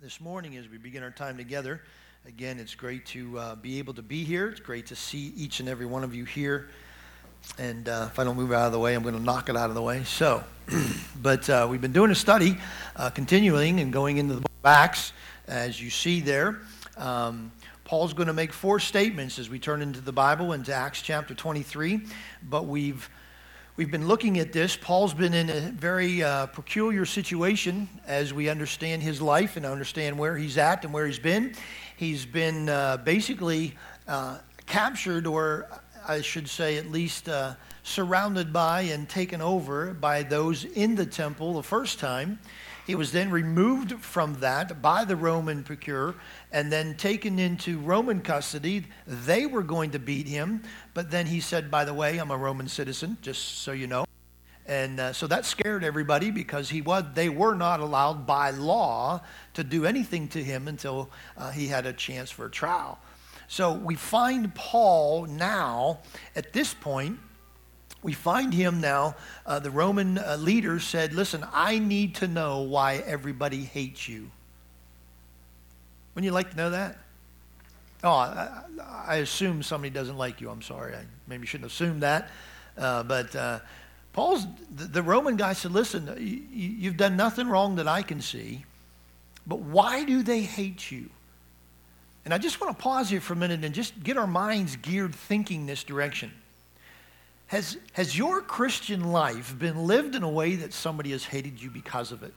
this morning as we begin our time together. Again, it's great to be able to be here. It's great to see each and every one of you here. And if I don't move out of the way, I'm going to knock it out of the way. So, but we've been doing a study, continuing and going into the book of Acts, as you see there. Paul's going to make four statements as we turn into the Bible, into Acts chapter 23. But we've been looking at this. Paul's been in a very peculiar situation as we understand his life and understand where he's at and where he's been. He's been basically captured, or I should say at least surrounded by and taken over by those in the temple the first time. He was then removed from that by the Roman procurator and then taken into Roman custody. They were going to beat him, but then he said, by the way, I'm a Roman citizen, just so you know. And so that scared everybody because they were not allowed by law to do anything to him until he had a chance for a trial. So we find Paul now, at this point, we find him now, the Roman leaders said, listen, I need to know why everybody hates you. Wouldn't you like to know that? Oh, I assume somebody doesn't like you. I'm sorry. I maybe shouldn't assume that. But the Roman guy said, listen, you've done nothing wrong that I can see, but why do they hate you? And I just want to pause here for a minute and just get our minds geared thinking this direction. Has your Christian life been lived in a way that somebody has hated you because of it?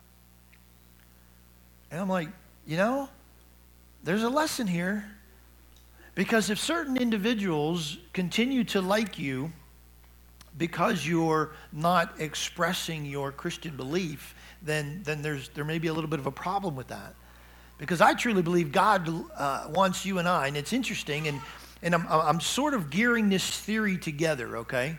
And I'm like, there's a lesson here. Because if certain individuals continue to like you because you're not expressing your Christian belief, then there may be a little bit of a problem with that. Because I truly believe God wants you and I, and it's interesting, and I'm sort of gearing this theory together, okay?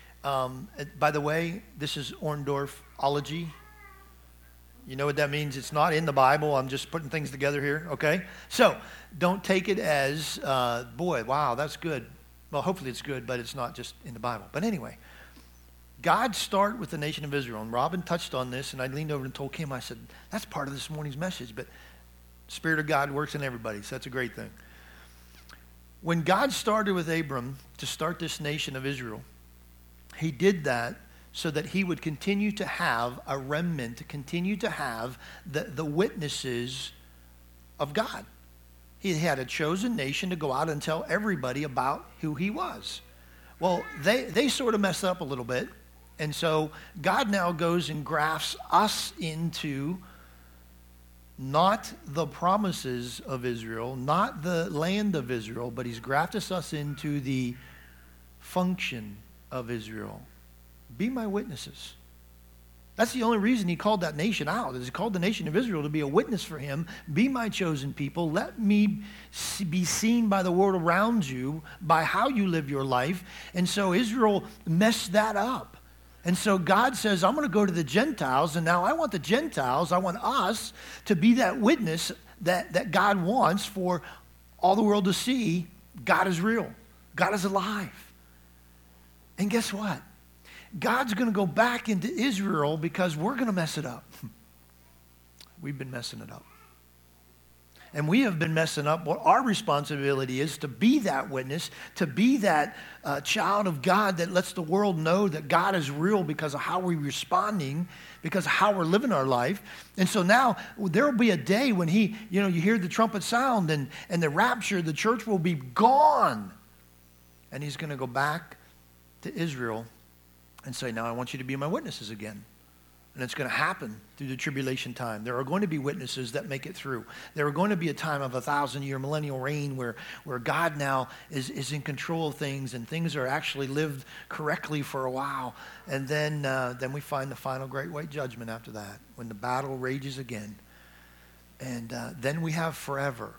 By the way, this is Orndorffology. You know what that means? It's not in the Bible. I'm just putting things together here, okay? So don't take it as, boy, wow, that's good. Well, hopefully it's good, but it's not just in the Bible. But anyway, God started with the nation of Israel, and Robin touched on this, and I leaned over and told Kim, I said, that's part of this morning's message, but Spirit of God works in everybody, so that's a great thing. When God started with Abram to start this nation of Israel, he did that so that he would continue to have a remnant, to continue to have the witnesses of God. He had a chosen nation to go out and tell everybody about who he was. Well, they sort of messed up a little bit, and so God now goes and grafts us into not the promises of Israel, not the land of Israel, but he's grafted us into the function of Israel. Be my witnesses. That's the only reason he called that nation out, is he called the nation of Israel to be a witness for him. Be my chosen people. Let me be seen by the world around you, by how you live your life. And so Israel messed that up. And so God says, I'm going to go to the Gentiles, and now I want the Gentiles, I want us to be that witness that God wants for all the world to see. God is real. God is alive. And guess what? God's going to go back into Israel because we're going to mess it up. We've been messing it up. And we have been messing up what our responsibility is, to be that witness, to be that child of God that lets the world know that God is real because of how we're responding, because of how we're living our life. And so now there will be a day when you hear the trumpet sound and the rapture, the church will be gone. And he's going to go back to Israel and say, now I want you to be my witnesses again. And it's going to happen through the tribulation time. There are going to be witnesses that make it through. There are going to be a time of 1,000-year millennial reign where God now is in control of things, and things are actually lived correctly for a while. And then we find the final great white judgment after that, when the battle rages again. And then we have forever.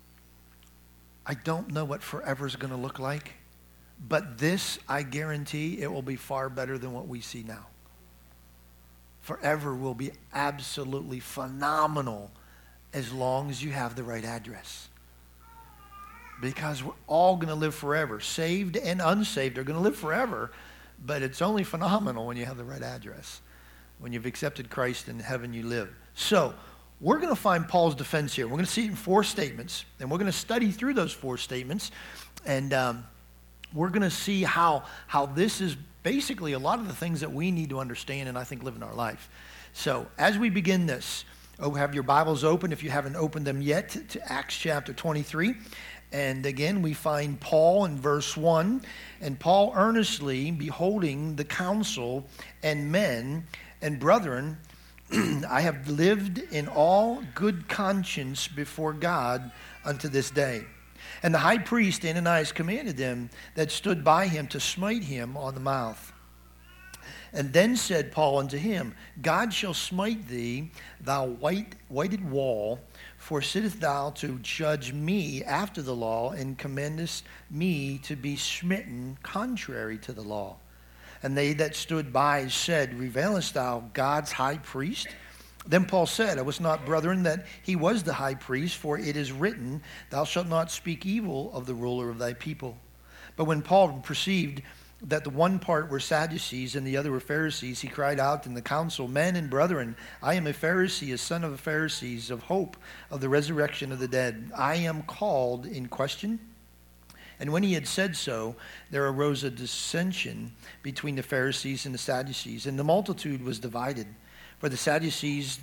I don't know what forever is going to look like, but this, I guarantee, it will be far better than what we see now. Forever will be absolutely phenomenal as long as you have the right address. Because we're all going to live forever. Saved and unsaved are going to live forever, but it's only phenomenal when you have the right address. When you've accepted Christ, in heaven you live. So, we're going to find Paul's defense here. We're going to see it in 4 statements, and we're going to study through those 4 statements, and we're going to see how this is basically a lot of the things that we need to understand and I think live in our life. So as we begin this, have your Bibles open if you haven't opened them yet to Acts chapter 23. And again, we find Paul in verse 1, and Paul earnestly beholding the council and men and brethren, I have lived in all good conscience before God unto this day. And the high priest Ananias commanded them that stood by him to smite him on the mouth. And then said Paul unto him, God shall smite thee, thou whited wall, for sittest thou to judge me after the law, and commandest me to be smitten contrary to the law? And they that stood by said, Revilest thou God's high priest? Then Paul said, I was not, brethren, that he was the high priest, for it is written, Thou shalt not speak evil of the ruler of thy people. But when Paul perceived that the one part were Sadducees and the other were Pharisees, he cried out in the council, Men and brethren, I am a Pharisee, a son of the Pharisees, of hope of the resurrection of the dead. I am called in question. And when he had said so, there arose a dissension between the Pharisees and the Sadducees, and the multitude was divided. For the Sadducees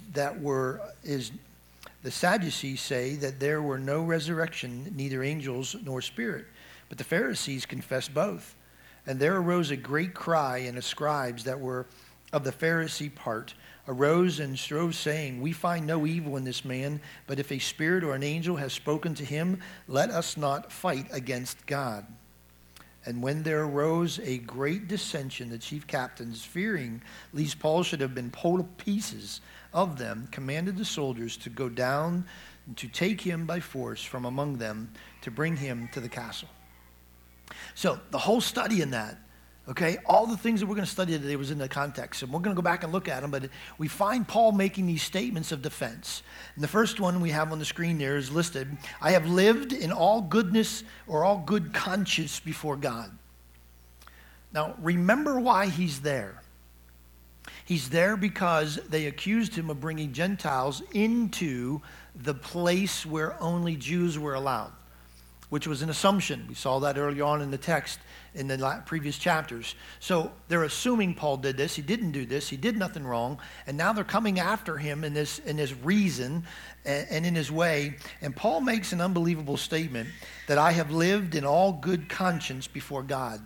say that there were no resurrection, neither angels nor spirit. But the Pharisees confessed both. And there arose a great cry, and the scribes that were of the Pharisee part arose and strove, saying, We find no evil in this man, but if a spirit or an angel has spoken to him, let us not fight against God. And when there arose a great dissension, the chief captains, fearing lest Paul should have been pulled to pieces of them, commanded the soldiers to go down and to take him by force from among them, to bring him to the castle. So the whole study in that, okay, all the things that we're going to study today was in the context. And we're going to go back and look at them, but we find Paul making these statements of defense. And the first one we have on the screen there is listed, I have lived in all goodness or all good conscience before God. Now, remember why he's there. He's there because they accused him of bringing Gentiles into the place where only Jews were allowed, which was an assumption. We saw that early on in the text in the previous chapters. So they're assuming Paul did this. He didn't do this. He did nothing wrong. And now they're coming after him in this reason and in his way. And Paul makes an unbelievable statement that I have lived in all good conscience before God.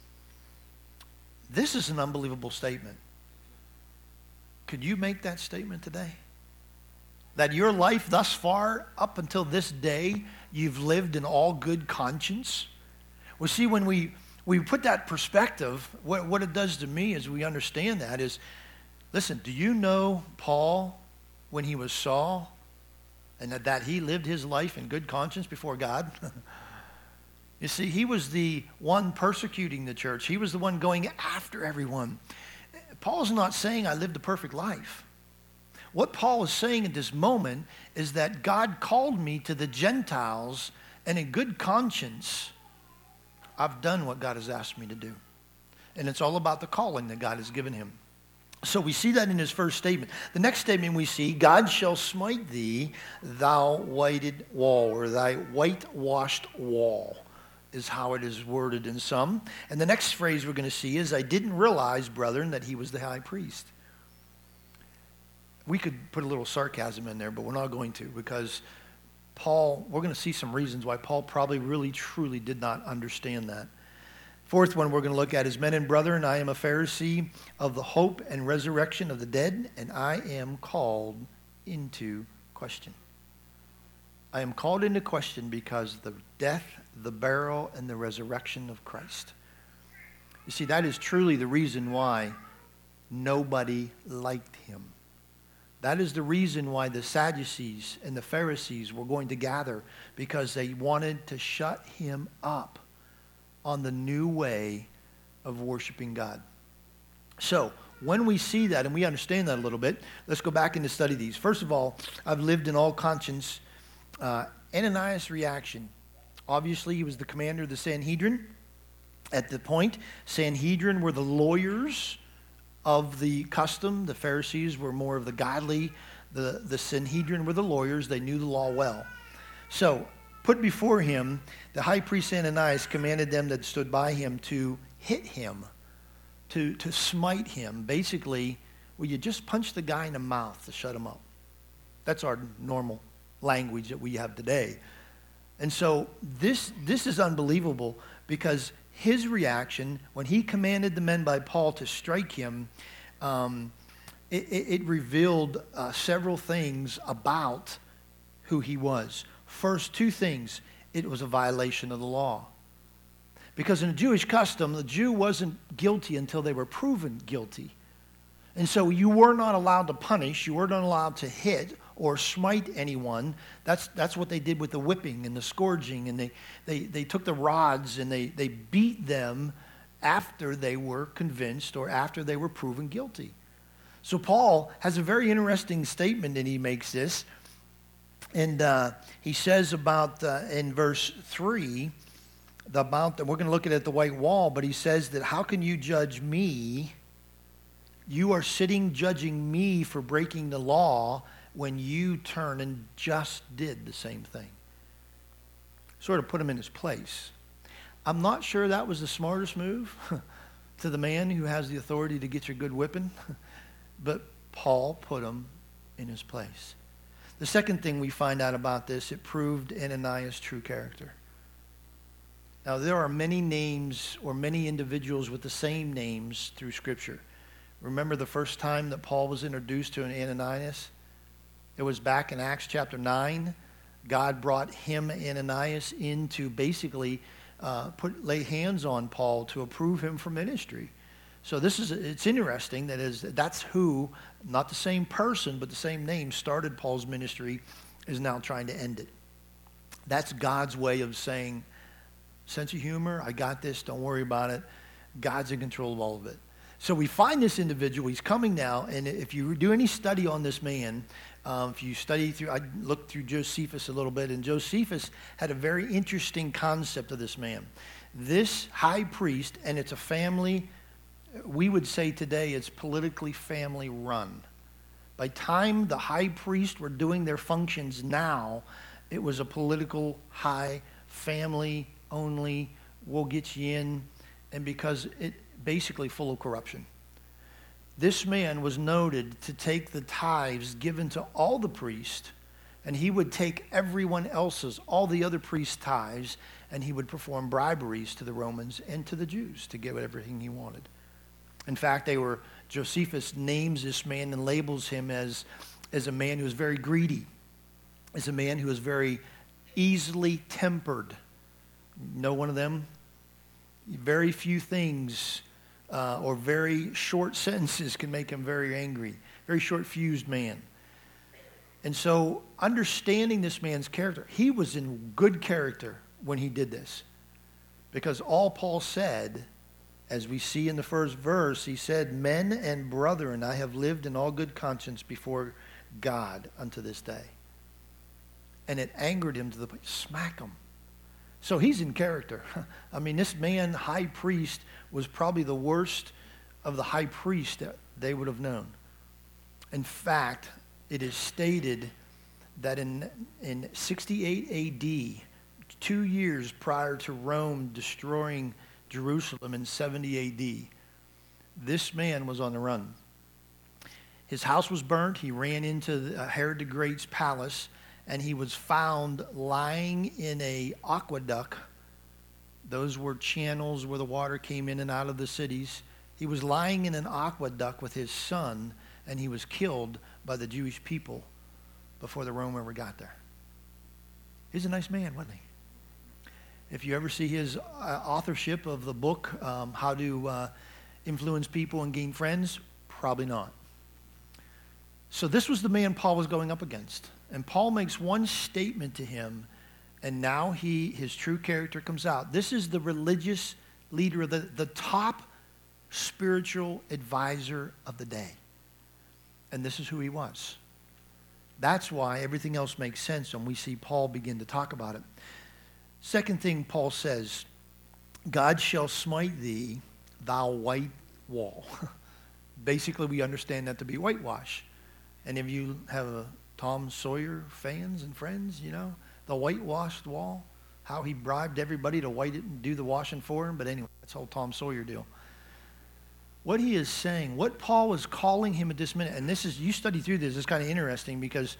This is an unbelievable statement. Could you make that statement today? That your life thus far, up until this day, you've lived in all good conscience? Well, see, when we put that perspective, what it does to me as we understand that is, listen, do you know Paul when he was Saul and that he lived his life in good conscience before God? You see, he was the one persecuting the church. He was the one going after everyone. Paul's not saying I lived a perfect life. What Paul is saying at this moment is that God called me to the Gentiles, and in good conscience, I've done what God has asked me to do. And it's all about the calling that God has given him. So we see that in his first statement. The next statement we see, God shall smite thee, thou whited wall, or thy whitewashed wall, is how it is worded in some. And the next phrase we're going to see is, I didn't realize, brethren, that he was the high priest. We could put a little sarcasm in there, but we're not going to, because Paul, we're going to see some reasons why Paul probably really, truly did not understand that. Fourth one we're going to look at is, men and brethren, I am a Pharisee of the hope and resurrection of the dead, and I am called into question. I am called into question because the death, the burial, and the resurrection of Christ. You see, that is truly the reason why nobody liked him. That is the reason why the Sadducees and the Pharisees were going to gather, because they wanted to shut him up on the new way of worshiping God. So, when we see that and we understand that a little bit, let's go back and study these. First of all, I've lived in all conscience. Ananias' reaction. Obviously, he was the commander of the Sanhedrin. At the point, Sanhedrin were the lawyers of the custom. The Pharisees were more of the godly, The Sanhedrin were the lawyers. They knew the law well. So, put before him, the high priest Ananias commanded them that stood by him to hit him, to smite him. Basically, will you just punch the guy in the mouth to shut him up? That's our normal language that we have today. And so this is unbelievable, because his reaction when he commanded the men by Paul to strike him, it revealed several things about who he was. First, two things. It was a violation of the law. Because in a Jewish custom, the Jew wasn't guilty until they were proven guilty. And so you were not allowed to punish, you were not allowed to hit or smite anyone. That's what they did with the whipping and the scourging. And they took the rods and they beat them after they were convinced or after they were proven guilty. So Paul has a very interesting statement, and he makes this. And he says about, in verse 3, we're going to look at the white wall, but he says that, how can you judge me? You are sitting judging me for breaking the law when you turn and just did the same thing. Sort of put him in his place. I'm not sure that was the smartest move to the man who has the authority to get your good whipping, but Paul put him in his place. The second thing we find out about this, it proved Ananias' true character. Now, there are many names or many individuals with the same names through Scripture. Remember the first time that Paul was introduced to an Ananias? It was back in Acts chapter 9. God brought him, Ananias, in to basically lay hands on Paul to approve him for ministry. So it's interesting that's who, not the same person, but the same name, started Paul's ministry, is now trying to end it. That's God's way of saying, sense of humor, I got this, don't worry about it. God's in control of all of it. So we find this individual, he's coming now, and if you do any study on this man, if you study through, I looked through Josephus a little bit, and Josephus had a very interesting concept of this man. This high priest, and it's a family, we would say today it's politically family run. By the time the high priests were doing their functions now, it was a political high family only, we'll get you in, and because it basically full of corruption. This man was noted to take the tithes given to all the priests, and he would take everyone else's, all the other priests' tithes, and he would perform briberies to the Romans and to the Jews to get everything he wanted. In fact, Josephus names this man and labels him as a man who is very greedy, as a man who is very easily tempered. Know one of them? Very few things or very short sentences can make him very angry. Very short-fused man. And so understanding this man's character, he was in good character when he did this. Because all Paul said, as we see in the first verse, he said, men and brethren, I have lived in all good conscience before God unto this day. And it angered him to the point, smack him. So he's in character. I mean, this man, high priest, was probably the worst of the high priests that they would have known. In fact, it is stated that in 68 A.D., 2 years prior to Rome destroying Jerusalem in 70 A.D., this man was on the run. His house was burnt. He ran into Herod the Great's palace, and he was found lying in an aqueduct. Those were channels where the water came in and out of the cities. He was lying in an aqueduct with his son, and he was killed by the Jewish people before the Rome ever got there. He's a nice man, wasn't he? If you ever see his authorship of the book, How to Influence People and Gain Friends, probably not. So this was the man Paul was going up against. And Paul makes one statement to him, and now his true character comes out. This is the religious leader, the top spiritual advisor of the day. And this is who he was. That's why everything else makes sense when we see Paul begin to talk about it. Second thing Paul says, God shall smite thee, thou white wall. Basically, we understand that to be whitewash. Any of you have a Tom Sawyer fans and friends, the whitewashed wall? How he bribed everybody to white it and do the washing for him. But anyway, that's the whole Tom Sawyer deal. What he is saying, what Paul was calling him at this minute, and this is, you study through this, it's kind of interesting because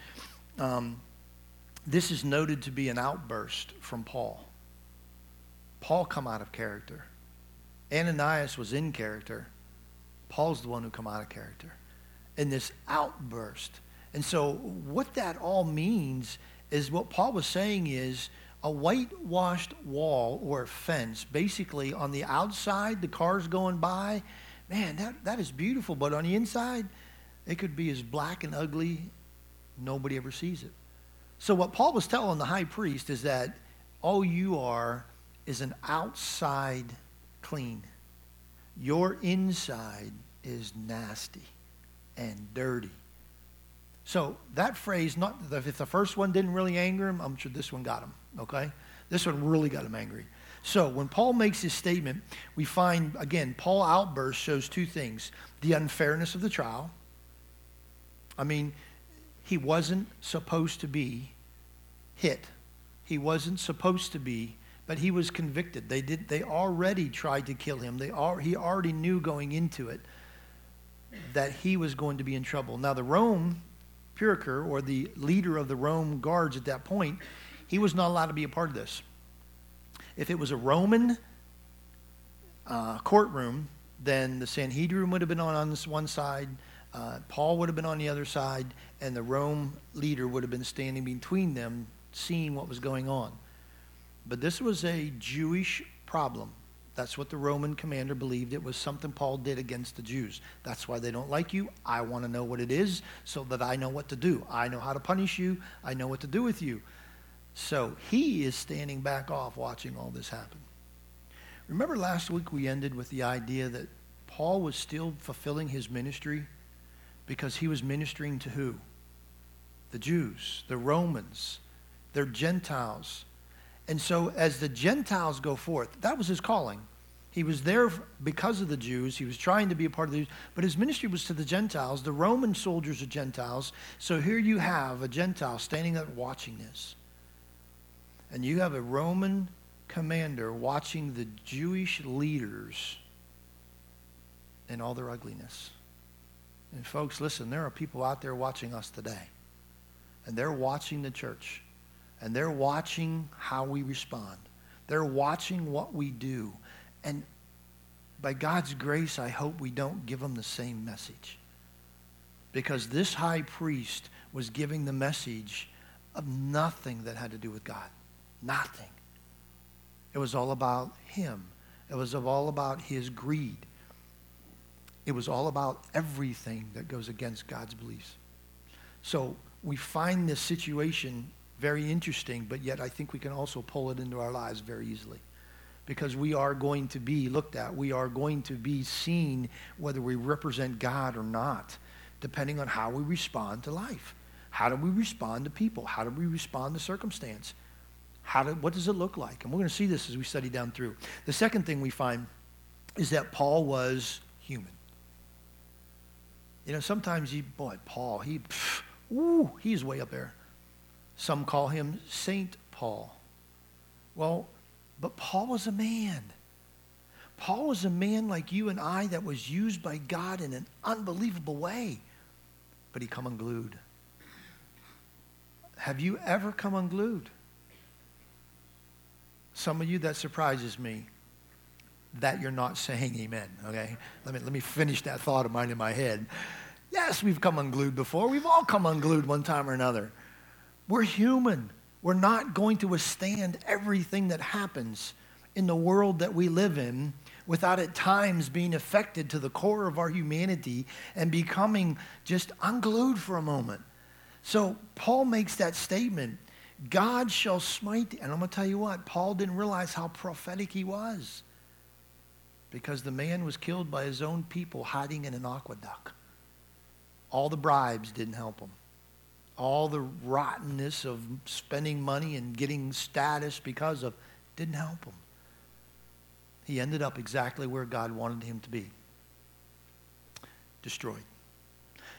this is noted to be an outburst from Paul. Paul come out of character. Ananias was in character. Paul's the one who come out of character. In this outburst. And so what that all means is what Paul was saying is a whitewashed wall or fence, basically on the outside, the cars going by, man, that is beautiful. But on the inside, it could be as black and ugly, nobody ever sees it. So what Paul was telling the high priest is that all you are is an outside clean. Your inside is nasty and dirty. So that phrase, if the first one didn't really anger him, I'm sure this one got him, okay? This one really got him angry. So when Paul makes his statement, we find, again, Paul's outburst shows two things. The unfairness of the trial. I mean, he wasn't supposed to be hit. He wasn't supposed to be, but he was convicted. They already tried to kill him. He already knew going into it that he was going to be in trouble. Now the Rome Procurator, or the leader of the Rome guards at that point, he was not allowed to be a part of this. If it was a Roman courtroom, then the Sanhedrin would have been on this one side, Paul would have been on the other side, and the Rome leader would have been standing between them, seeing what was going on. But this was a Jewish problem. That's what the Roman commander believed. It was something Paul did against the Jews. That's why they don't like you. I want to know what it is so that I know what to do. I know how to punish you. I know what to do with you. So he is standing back off watching all this happen. Remember last week we ended with the idea that Paul was still fulfilling his ministry because he was ministering to who? The Jews, the Romans, they're Gentiles. And so as the Gentiles go forth, that was his calling. He was there because of the Jews. He was trying to be a part of the Jews. But his ministry was to the Gentiles. The Roman soldiers are Gentiles. So here you have a Gentile standing up watching this. And you have a Roman commander watching the Jewish leaders in all their ugliness. And folks, listen, there are people out there watching us today. And they're watching the church. And they're watching how we respond. They're watching what we do. And by God's grace, I hope we don't give them the same message. Because this high priest was giving the message of nothing that had to do with God. Nothing. It was all about him. It was all about his greed. It was all about everything that goes against God's beliefs. So we find this situation very interesting, but yet I think we can also pull it into our lives very easily. Because we are going to be looked at. We are going to be seen whether we represent God or not, depending on how we respond to life. How do we respond to people? How do we respond to circumstance? What does it look like? And we're going to see this as we study down through. The second thing we find is that Paul was human. Sometimes Paul, he's way up there. Some call him Saint Paul. Well, but Paul was a man. Paul was a man like you and I that was used by God in an unbelievable way. But he come unglued. Have you ever come unglued? Some of you, that surprises me that you're not saying amen, okay? Let me finish that thought of mine in my head. Yes, we've come unglued before. We've all come unglued one time or another. We're human. We're not going to withstand everything that happens in the world that we live in without at times being affected to the core of our humanity and becoming just unglued for a moment. So Paul makes that statement, God shall smite, and I'm going to tell you what, Paul didn't realize how prophetic he was because the man was killed by his own people hiding in an aqueduct. All the bribes didn't help him. All the rottenness of spending money and getting status because of didn't help him. He ended up exactly where God wanted him to be. Destroyed.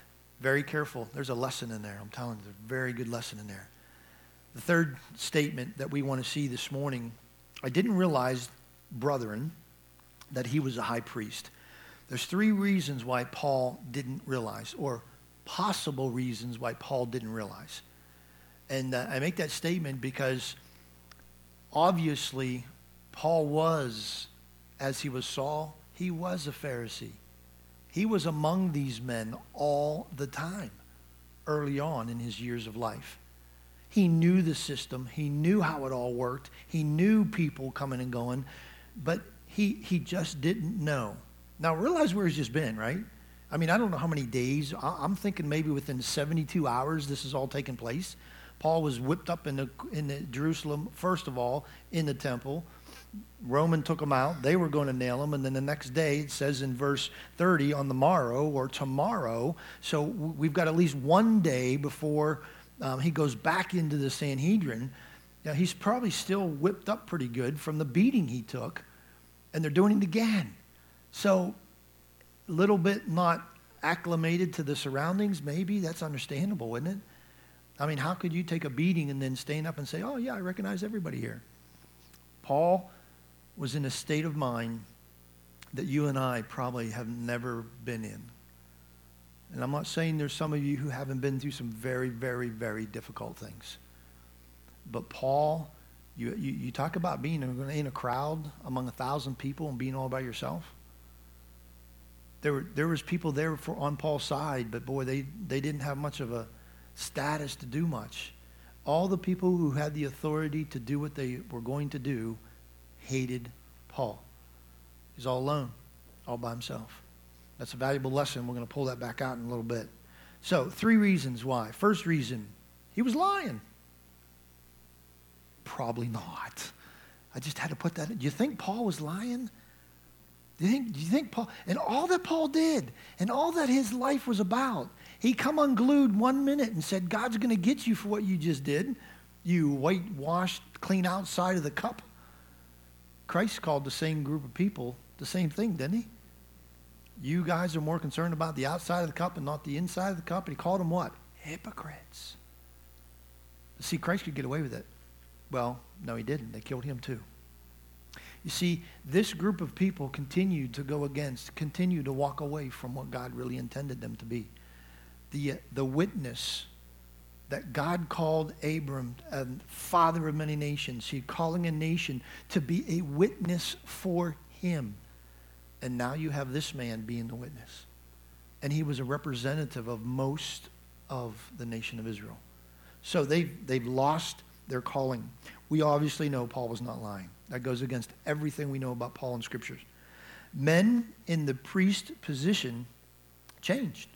Very careful. There's a lesson in there. I'm telling you, there's a very good lesson in there. The third statement that we want to see this morning, I didn't realize, brethren, that he was a high priest. There's three reasons why Paul didn't realize, or possible reasons why Paul didn't realize. And I make that statement because obviously Paul was, as he was Saul, he was a Pharisee. He was among these men all the time, early on in his years of life. He knew the system. He knew how it all worked. He knew people coming and going, but he just didn't know. Now, realize where he's just been, right? I mean, I don't know how many days. I'm thinking maybe within 72 hours this has all taken place. Paul was whipped up in Jerusalem, first of all, in the temple. Roman took him out. They were going to nail him. And then the next day, it says in verse 30, on the morrow or tomorrow. So we've got at least one day before he goes back into the Sanhedrin. Now, he's probably still whipped up pretty good from the beating he took. And they're doing it again. So a little bit not acclimated to the surroundings, maybe. That's understandable, isn't it? I mean, how could you take a beating and then stand up and say, oh, yeah, I recognize everybody here? Paul was in a state of mind that you and I probably have never been in. And I'm not saying there's some of you who haven't been through some very, very, very difficult things. But Paul, you talk about being in a crowd among 1,000 people and being all by yourself. There was people there on Paul's side, but boy, they didn't have much of a status to do much. All the people who had the authority to do what they were going to do hated Paul. He's all alone, all by himself. That's a valuable lesson. We're going to pull that back out in a little bit. So, three reasons why. First reason, he was lying. Probably not. I just had to put that in. Do you think Paul was lying? Do you think Paul, and all that Paul did, and all that his life was about, he come unglued 1 minute and said, God's going to get you for what you just did. You whitewashed, clean outside of the cup. Christ called the same group of people the same thing, didn't he? You guys are more concerned about the outside of the cup and not the inside of the cup. And he called them what? Hypocrites. See, Christ could get away with it. Well, no, he didn't. They killed him too. You see, this group of people continued to walk away from what God really intended them to be. The witness that God called Abram, father of many nations. He's calling a nation to be a witness for him. And now you have this man being the witness. And he was a representative of most of the nation of Israel. So they've lost their calling. We obviously know Paul was not lying. That goes against everything we know about Paul in Scriptures. Men in the priest position changed.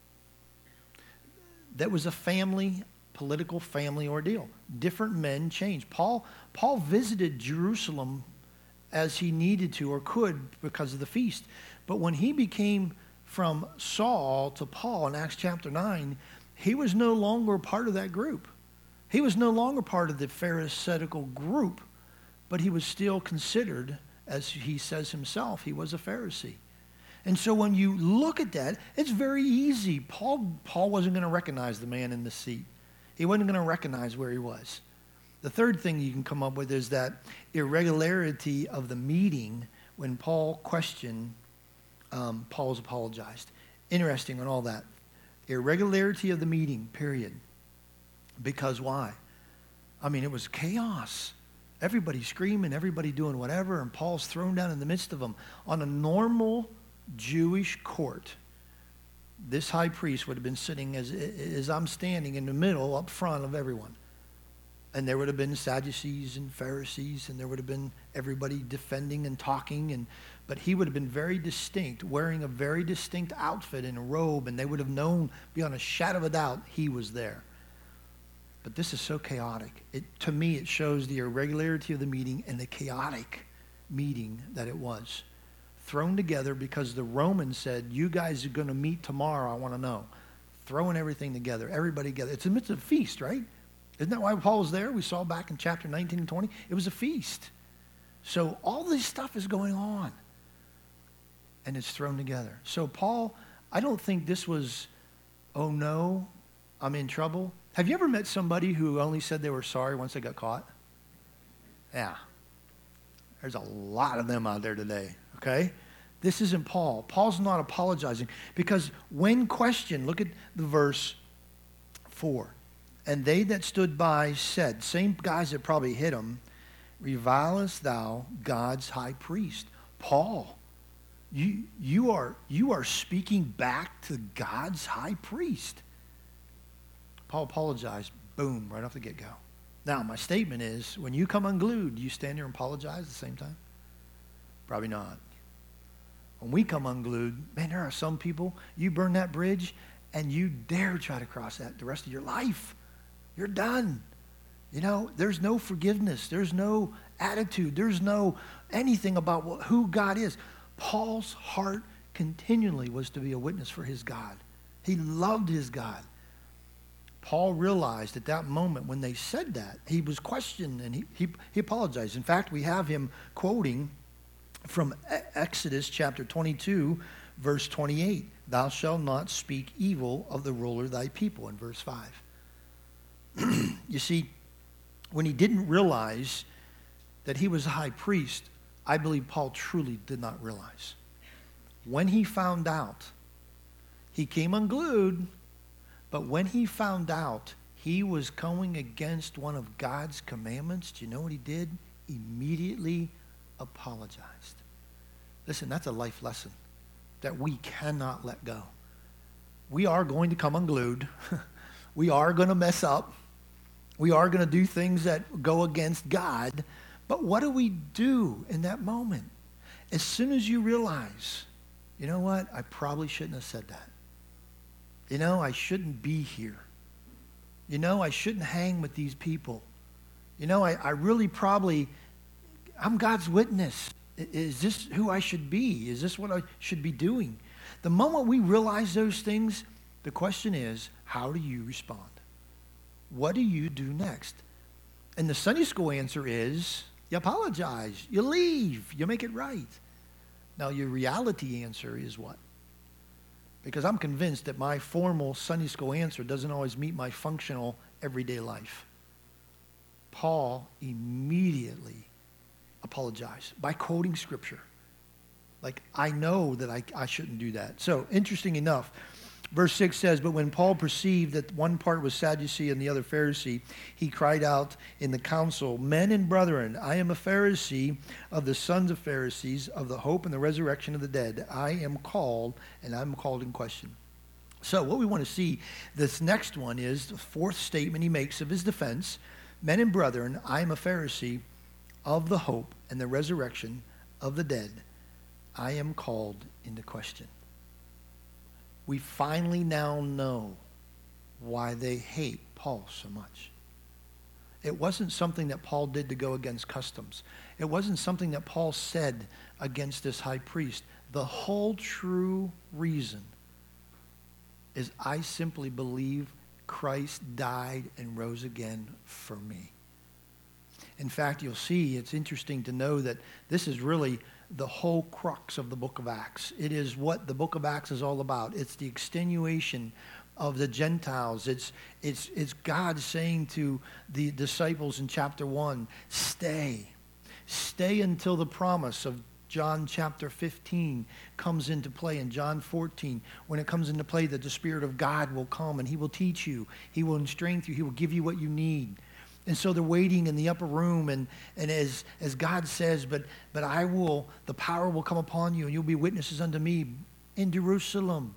That was a political family ordeal. Different men changed. Paul visited Jerusalem as he needed to or could because of the feast. But when he became from Saul to Paul in Acts chapter 9, he was no longer part of that group. He was no longer part of the Pharisaical group, but he was still considered, as he says himself, he was a Pharisee. And so when you look at that, it's very easy. Paul wasn't going to recognize the man in the seat. He wasn't going to recognize where he was. The third thing you can come up with is that irregularity of the meeting. When Paul questioned, Paul's apologized. Interesting on all that. Irregularity of the meeting, period. Because why? I mean, it was chaos. Everybody screaming, everybody doing whatever, and Paul's thrown down in the midst of them. On a normal Jewish court, this high priest would have been sitting as I'm standing in the middle, up front of everyone. And there would have been Sadducees and Pharisees, and there would have been everybody defending and talking. But he would have been very distinct, wearing a very distinct outfit and a robe, and they would have known beyond a shadow of a doubt he was there. But this is so chaotic. To me, it shows the irregularity of the meeting and the chaotic meeting that it was. Thrown together because the Romans said, you guys are going to meet tomorrow, I want to know. Throwing everything together, everybody together. It's in the midst of a feast, right? Isn't that why Paul was there? We saw back in chapter 19 and 20. It was a feast. So all this stuff is going on. And it's thrown together. So Paul, I don't think this was oh no, I'm in trouble. Have you ever met somebody who only said they were sorry once they got caught? Yeah. There's a lot of them out there today, okay? This isn't Paul. Paul's not apologizing because when questioned, look at the verse 4. And they that stood by said, same guys that probably hit him, revilest thou God's high priest? Paul, you are speaking back to God's high priest. Paul apologized, boom, right off the get-go. Now, my statement is, when you come unglued, do you stand there and apologize at the same time? Probably not. When we come unglued, man, there are some people, you burn that bridge and you dare try to cross that the rest of your life. You're done. You know, there's no forgiveness. There's no attitude. There's no anything about who God is. Paul's heart continually was to be a witness for his God. He loved his God. Paul realized at that moment when they said that, he was questioned and he apologized. In fact, we have him quoting from Exodus chapter 22, verse 28. Thou shalt not speak evil of the ruler thy people, in verse 5. You see, when he didn't realize that he was a high priest, I believe Paul truly did not realize. When he found out, he came unglued, but when he found out he was going against one of God's commandments, do you know what he did? Immediately apologized. Listen, that's a life lesson that we cannot let go. We are going to come unglued. We are going to mess up. We are going to do things that go against God. But what do we do in that moment? As soon as you realize, you know what? I probably shouldn't have said that. You know, I shouldn't be here. You know, I shouldn't hang with these people. You know, I really probably, I'm God's witness. Is this who I should be? Is this what I should be doing? The moment we realize those things, the question is, how do you respond? What do you do next? And the Sunday school answer is, you apologize, you leave, you make it right. Now, your reality answer is what? Because I'm convinced that my formal Sunday school answer doesn't always meet my functional everyday life. Paul immediately apologized by quoting Scripture. Like, I know that I shouldn't do that. So, interesting enough, verse 6 says, but when Paul perceived that one part was Sadducee and the other Pharisee, he cried out in the council, men and brethren, I am a Pharisee of the sons of Pharisees, of the hope and the resurrection of the dead. I am called, and I'm called in question. So what we want to see, this next one is the fourth statement he makes of his defense. Men and brethren, I am a Pharisee of the hope and the resurrection of the dead. I am called into question. We finally now know why they hate Paul so much. It wasn't something that Paul did to go against customs. It wasn't something that Paul said against this high priest. The whole true reason is I simply believe Christ died and rose again for me. In fact, you'll see, it's interesting to know that this is really the whole crux of the book of Acts. It is what the book of Acts is all about. It's the extenuation of the Gentiles. It's God saying to the disciples in chapter 1, stay until the promise of John chapter 15 comes into play. In John 14, when it comes into play, that the Spirit of God will come and he will teach you. He will strengthen you. He will give you what you need. And so they're waiting in the upper room, and as God says, but the power will come upon you, and you'll be witnesses unto me in Jerusalem.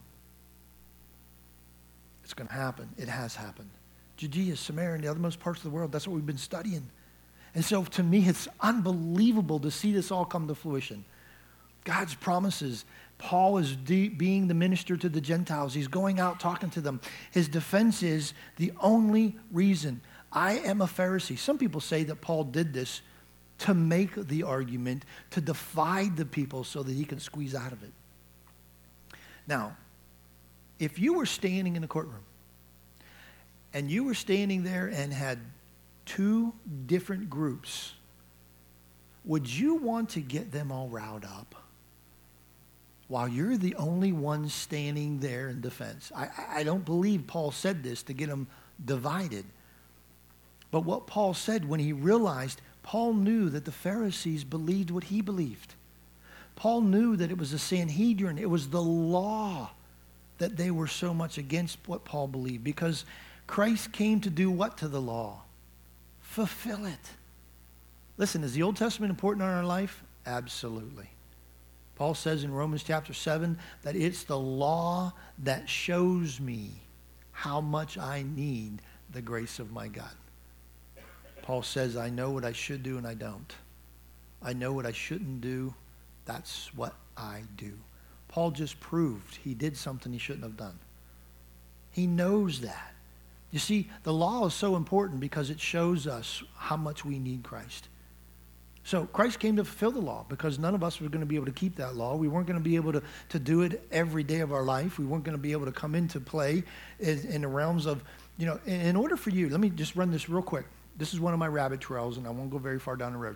It's going to happen. It has happened. Judea, Samaria, and the othermost parts of the world, that's what we've been studying. And so to me, it's unbelievable to see this all come to fruition. God's promises. Paul is being the minister to the Gentiles. He's going out talking to them. His defense is the only reason. I am a Pharisee. Some people say that Paul did this to make the argument, to divide the people so that he can squeeze out of it. Now, if you were standing in the courtroom and you were standing there and had two different groups, would you want to get them all riled up? while you're the only one standing there in defense. I don't believe Paul said this to get them divided. But what Paul said when he realized, Paul knew that the Pharisees believed what he believed. Paul knew that it was the Sanhedrin, it was the law that they were so much against what Paul believed, because Christ came to do what to the law? Fulfill it. Listen, is the Old Testament important in our life? Absolutely. Paul says in Romans chapter 7 that it's the law that shows me how much I need the grace of my God. Paul says, I know what I should do and I don't. I know what I shouldn't do. That's what I do. Paul just proved he did something he shouldn't have done. He knows that. You see, the law is so important because it shows us how much we need Christ. So Christ came to fulfill the law because none of us were going to be able to keep that law. We weren't going to be able to do it every day of our life. We weren't going to be able to come into play in the realms of, in order for you, let me just run this real quick. This is one of my rabbit trails, and I won't go very far down the road.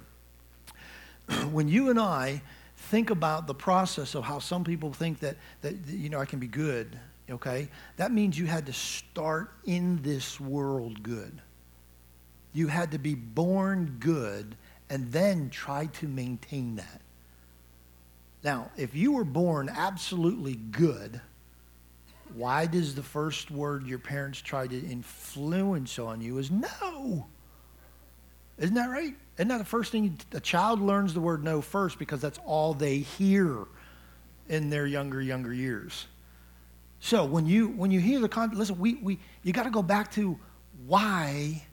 When you and I think about the process of how some people think that I can be good, okay? That means you had to start in this world good. You had to be born good and then try to maintain that. Now, if you were born absolutely good, why does the first word your parents try to influence on you is no? Isn't that right? Isn't that the first thing? A child learns the word no first because that's all they hear in their younger years. So when you hear the concept, listen, you got to go back to why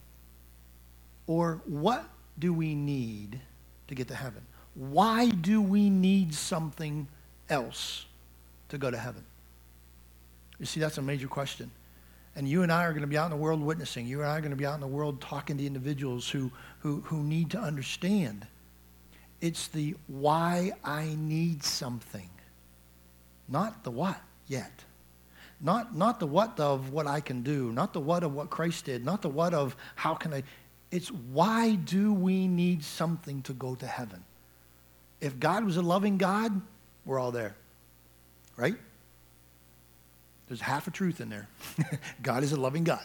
or what do we need to get to heaven? Why do we need something else to go to heaven? You see, that's a major question. And you and I are going to be out in the world witnessing. You and I are going to be out in the world talking to individuals who need to understand. It's the why I need something, not the what yet. Not the what of what I can do, not the what of what Christ did, not the what of how can I. It's why do we need something to go to heaven? If God was a loving God, we're all there, right? There's half a truth in there. God is a loving God.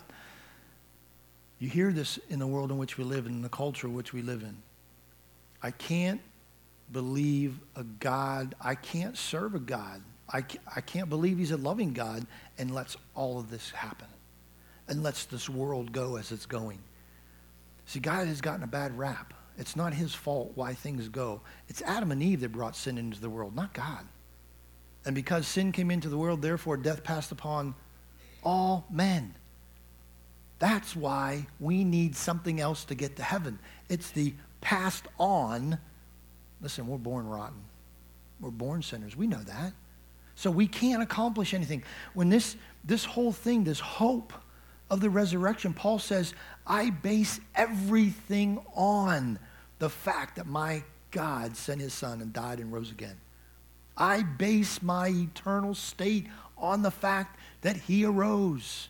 You hear this in the world in which we live, in the culture in which we live in. I can't believe a God. I can't serve a God. I can't believe he's a loving God and lets all of this happen and lets this world go as it's going. See, God has gotten a bad rap. It's not his fault why things go. It's Adam and Eve that brought sin into the world, not God. And because sin came into the world, therefore death passed upon all men. That's why we need something else to get to heaven. It's the passed on. Listen, we're born rotten. We're born sinners. We know that. So we can't accomplish anything. When this whole thing, this hope of the resurrection, Paul says, I base everything on the fact that my God sent his son and died and rose again. I base my eternal state on the fact that he arose.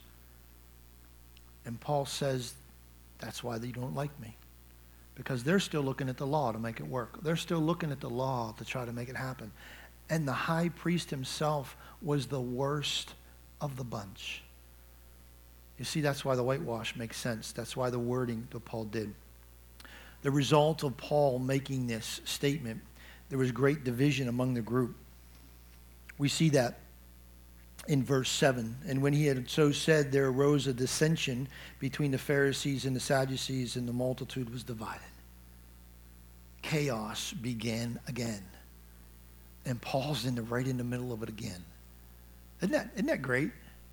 And Paul says, that's why they don't like me. Because they're still looking at the law to make it work. They're still looking at the law to try to make it happen. And the high priest himself was the worst of the bunch. You see, that's why the whitewash makes sense. That's why the wording that Paul did. The result of Paul making this statement, there was great division among the group. We see that in verse 7. And when he had so said, there arose a dissension between the Pharisees and the Sadducees, and the multitude was divided. Chaos began again. And Paul's right in the middle of it again. Isn't that great?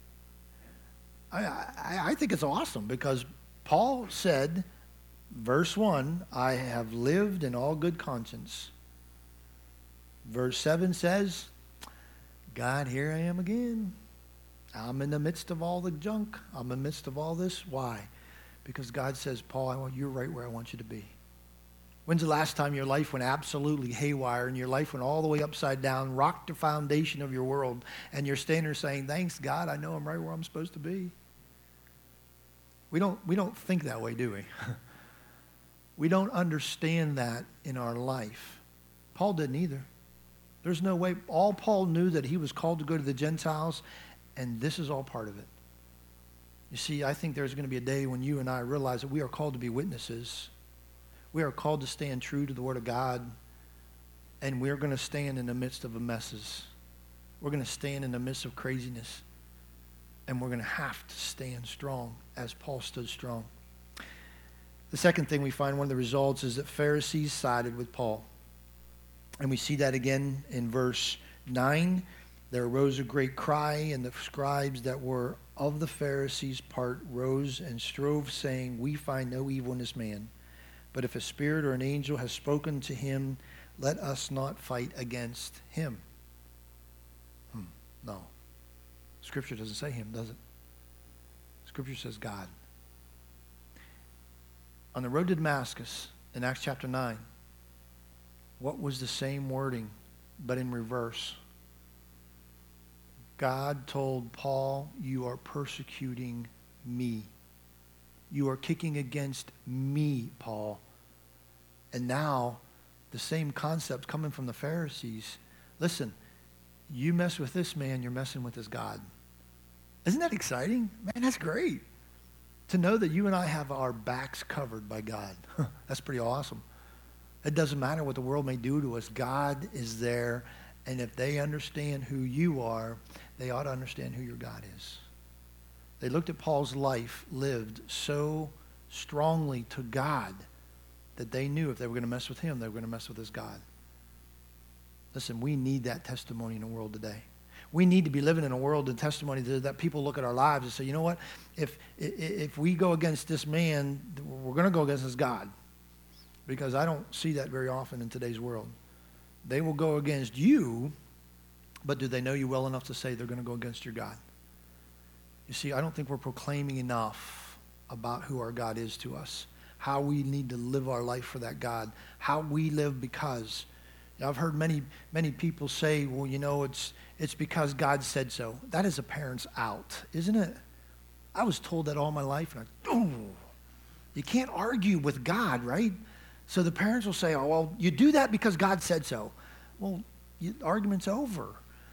I think it's awesome because Paul said, verse 1, I have lived in all good conscience. Verse 7 says, God, here I am again. I'm in the midst of all the junk. I'm in the midst of all this. Why? Because God says, Paul, you're right where I want you to be. When's the last time your life went absolutely haywire and your life went all the way upside down, rocked the foundation of your world, and you're standing there saying, thanks, God, I know I'm right where I'm supposed to be? We don't think that way, do we? We don't understand that in our life. Paul didn't either. There's no way. All Paul knew that he was called to go to the Gentiles, and this is all part of it. You see, I think there's going to be a day when you and I realize that we are called to be witnesses. We are called to stand true to the Word of God, and we're going to stand in the midst of messes. We're going to stand in the midst of craziness, and we're going to have to stand strong as Paul stood strong. The second thing we find, one of the results, is that Pharisees sided with Paul. And we see that again in verse 9. There arose a great cry, and the scribes that were of the Pharisees' part rose and strove, saying, We find no evil in this man. But if a spirit or an angel has spoken to him, let us not fight against him. No. Scripture doesn't say him, does it? Scripture says God. On the road to Damascus, in Acts chapter 9, what was the same wording, but in reverse? God told Paul, you are persecuting me. You are kicking against me, Paul. And now, the same concept coming from the Pharisees. Listen, you mess with this man, you're messing with his God. Isn't that exciting? Man, that's great. To know that you and I have our backs covered by God. That's pretty awesome. It doesn't matter what the world may do to us. God is there. And if they understand who you are, they ought to understand who your God is. They looked at Paul's life lived so strongly to God that they knew if they were going to mess with him, they were going to mess with his God. Listen, we need that testimony in the world today. We need to be living in a world of testimony that people look at our lives and say, you know what? If we go against this man, we're going to go against his God. Because I don't see that very often in today's world. They will go against you, but do they know you well enough to say they're going to go against your God? You see, I don't think we're proclaiming enough about who our God is to us, how we need to live our life for that God, how we live because. I've heard many people say, well, you know, it's because God said so. That is a parent's out, isn't it? I was told that all my life, and you can't argue with God, right? So the parents will say, oh, well, you do that because God said so. Well, argument's over.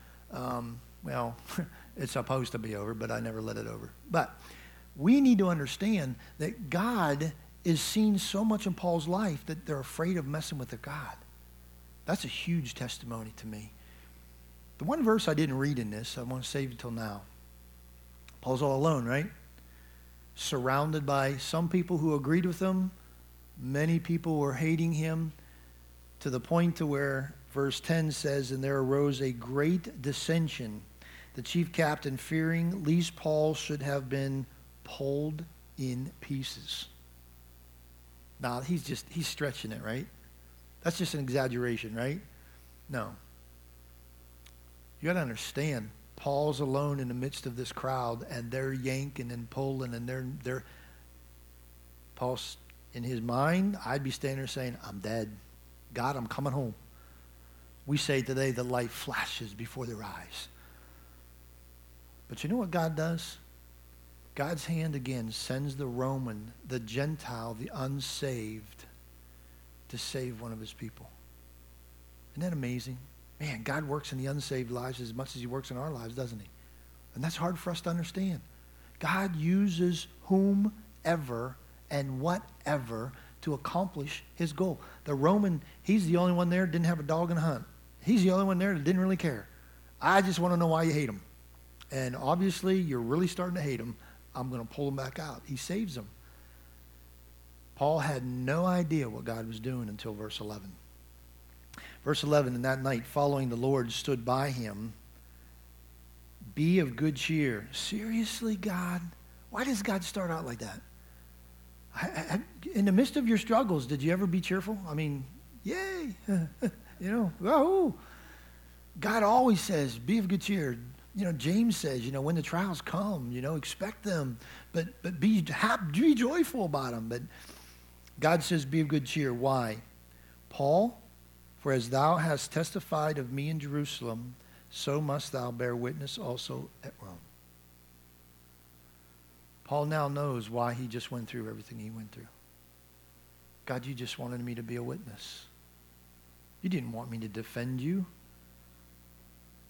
Well, it's supposed to be over, but I never let it over. But we need to understand that God is seen so much in Paul's life that they're afraid of messing with their God. That's a huge testimony to me. The one verse I didn't read in this, I want to save it till now. Paul's all alone, right? Surrounded by some people who agreed with him. Many people were hating him to the point to where verse 10 says, and there arose a great dissension. The chief captain, fearing lest Paul should have been pulled in pieces. Now, he's stretching it, right? That's just an exaggeration, right? No. You got to understand, Paul's alone in the midst of this crowd, and they're yanking and pulling, and they're Paul's in his mind, I'd be standing there saying, I'm dead. God, I'm coming home. We say today the light flashes before their eyes. But you know what God does? God's hand again sends the Roman, the Gentile, the unsaved, to save one of his people. Isn't that amazing? Man, God works in the unsaved lives as much as he works in our lives, doesn't he? And that's hard for us to understand. God uses whomever and whatever to accomplish his goal. The Roman, he's the only one there that didn't have a dog in the hunt. He's the only one there that didn't really care. I just want to know why you hate him. And obviously, you're really starting to hate him. I'm going to pull him back out. He saves him. Paul had no idea what God was doing until verse 11. Verse 11, and that night following the Lord stood by him. Be of good cheer. Seriously, God? Why does God start out like that? In the midst of your struggles, did you ever be cheerful? I mean, yay. Wahoo. God always says, be of good cheer. James says, when the trials come, expect them, but be happy, be joyful about them. But God says, be of good cheer. Why? Paul, for as thou hast testified of me in Jerusalem, so must thou bear witness also at Rome. Paul now knows why he just went through everything he went through. God, you just wanted me to be a witness. You didn't want me to defend you.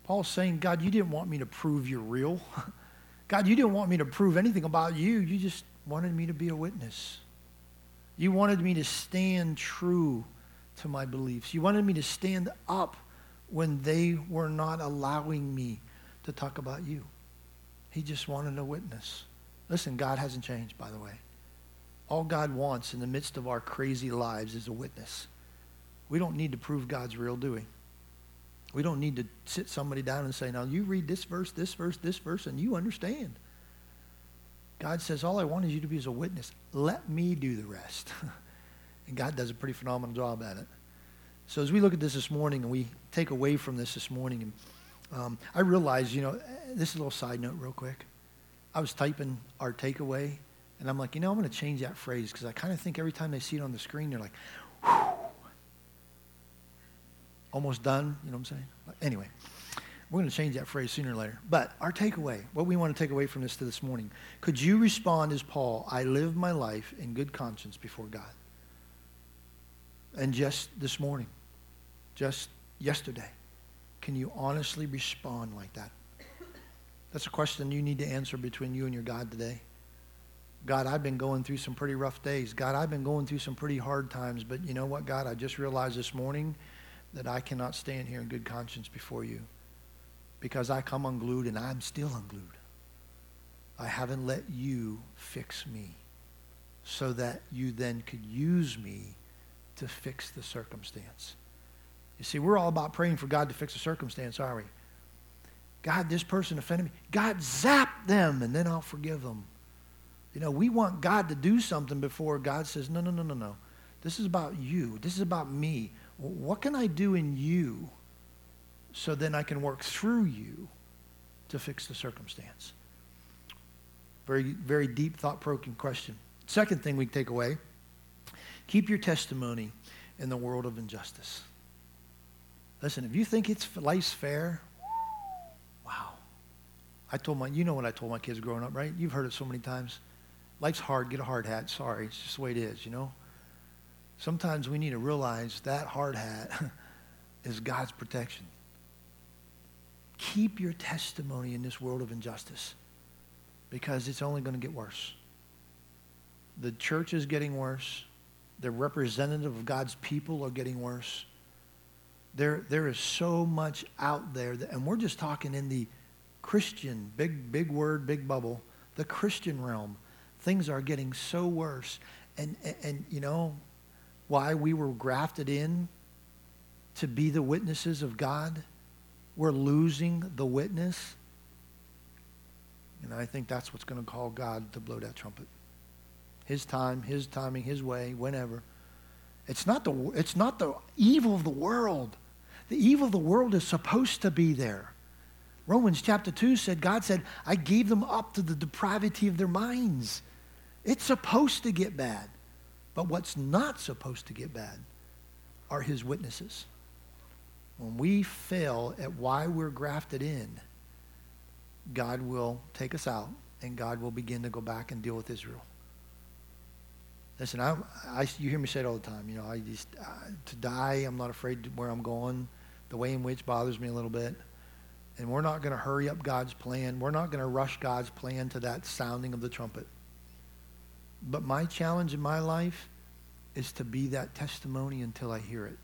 Paul's saying, God, you didn't want me to prove you're real. God, you didn't want me to prove anything about you. You just wanted me to be a witness. You wanted me to stand true to my beliefs. You wanted me to stand up when they were not allowing me to talk about you. He just wanted a witness. Listen, God hasn't changed, by the way. All God wants in the midst of our crazy lives is a witness. We don't need to prove God's real, do we? We don't need to sit somebody down and say, now you read this verse, and you understand. God says, all I want is you to be as a witness. Let me do the rest. And God does a pretty phenomenal job at it. So as we look at this morning and we take away from this morning, and I realize, this is a little side note real quick. I was typing our takeaway, and I'm like, I'm going to change that phrase because I kind of think every time they see it on the screen, they're like, whew. Almost done, you know what I'm saying? Anyway, we're going to change that phrase sooner or later. But our takeaway, what we want to take away from this morning, could you respond as Paul, I live my life in good conscience before God? And just this morning, just yesterday, can you honestly respond like that? That's a question you need to answer between you and your God today. God, I've been going through some pretty rough days. God, I've been going through some pretty hard times. But you know what, God? I just realized this morning that I cannot stand here in good conscience before you because I come unglued and I'm still unglued. I haven't let you fix me so that you then could use me to fix the circumstance. You see, we're all about praying for God to fix the circumstance, are we? God, this person offended me. God, zap them and then I'll forgive them. We want God to do something before God says, no. This is about you. This is about me. What can I do in you so then I can work through you to fix the circumstance? Very, very deep, thought-provoking question. Second thing we take away, keep your testimony in the world of injustice. Listen, if you think life's fair, wow. You know what I told my kids growing up, right? You've heard it so many times. Life's hard, get a hard hat. Sorry, it's just the way it is, Sometimes we need to realize that hard hat is God's protection. Keep your testimony in this world of injustice because it's only going to get worse. The church is getting worse. The representative of God's people are getting worse. There is so much out there, and we're just talking in the Christian, big word, big bubble, the Christian realm. Things are getting so worse. And why we were grafted in to be the witnesses of God, we're losing the witness. And I think that's what's going to call God to blow that trumpet. His time, his timing, his way, whenever. It's not the evil of the world. The evil of the world is supposed to be there. Romans chapter 2 said, God said, I gave them up to the depravity of their minds. It's supposed to get bad. But what's not supposed to get bad are his witnesses. When we fail at why we're grafted in, God will take us out and God will begin to go back and deal with Israel. Listen, you hear me say it all the time. To die, I'm not afraid where I'm going. The way in which bothers me a little bit. And we're not going to hurry up God's plan. We're not going to rush God's plan to that sounding of the trumpet. But my challenge in my life is to be that testimony until I hear it.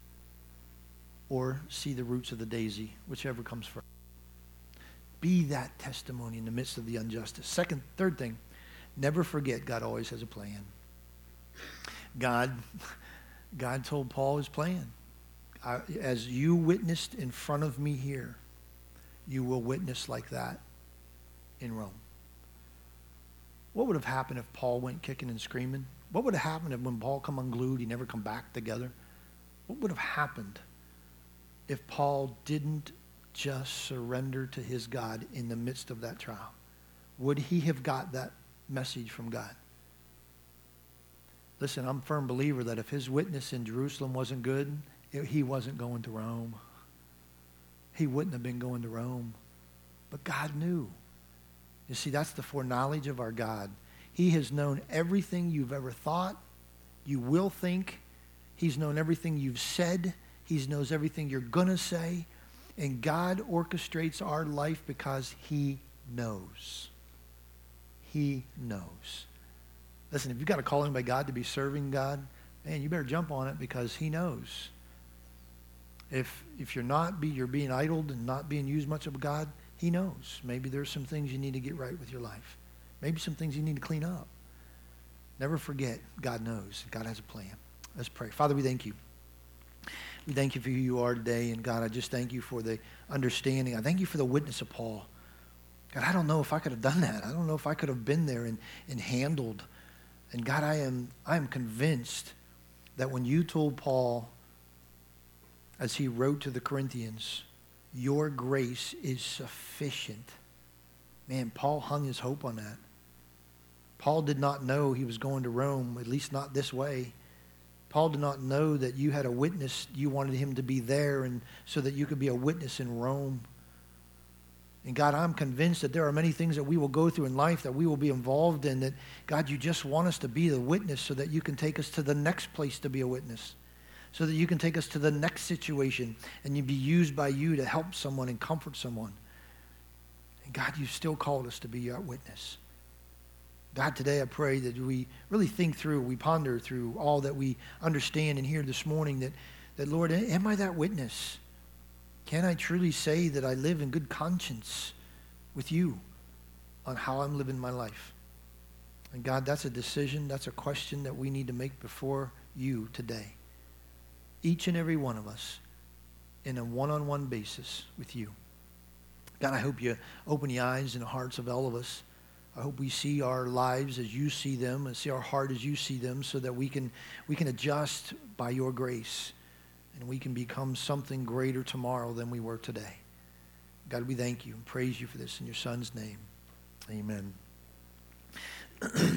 Or see the roots of the daisy, whichever comes first. Be that testimony in the midst of the injustice. Third thing, never forget God always has a plan. God told Paul his plan. As you witnessed in front of me here, you will witness like that in Rome. What would have happened if Paul went kicking and screaming? What would have happened if when Paul come unglued, he never come back together? What would have happened if Paul didn't just surrender to his God in the midst of that trial? Would he have got that message from God? Listen, I'm a firm believer that if his witness in Jerusalem wasn't good, he wasn't going to Rome. He wouldn't have been going to Rome. But God knew. You see, that's the foreknowledge of our God. He has known everything you've ever thought, you will think. He's known everything you've said. He knows everything you're going to say. And God orchestrates our life because he knows. He knows. Listen, if you've got a calling by God to be serving God, man, you better jump on it because he knows. If you're being idled and not being used much of God, he knows. Maybe there's some things you need to get right with your life. Maybe some things you need to clean up. Never forget, God knows. God has a plan. Let's pray. Father, we thank you. We thank you for who you are today. And God, I just thank you for the understanding. I thank you for the witness of Paul. God, I don't know if I could have done that. I don't know if I could have been there and handled. And God, I am convinced that when you told Paul, as he wrote to the Corinthians, your grace is sufficient. Man, Paul hung his hope on that. Paul did not know he was going to Rome, at least not this way. Paul did not know that you had a witness. You wanted him to be there and so that you could be a witness in Rome. And God, I'm convinced that there are many things that we will go through in life that we will be involved in that, God, you just want us to be the witness so that you can take us to the next place to be a witness, so that you can take us to the next situation and you be used by you to help someone and comfort someone. And God, you've still called us to be your witness. God, today I pray that we really think through, we ponder through all that we understand and hear this morning that Lord, am I that witness? Can I truly say that I live in good conscience with you on how I'm living my life? And God, that's a decision, that's a question that we need to make before you today. Each and every one of us in a one-on-one basis with you. God, I hope you open the eyes and the hearts of all of us. I hope we see our lives as you see them and see our heart as you see them so that we can adjust by your grace and we can become something greater tomorrow than we were today. God, we thank you and praise you for this in your Son's name. Amen.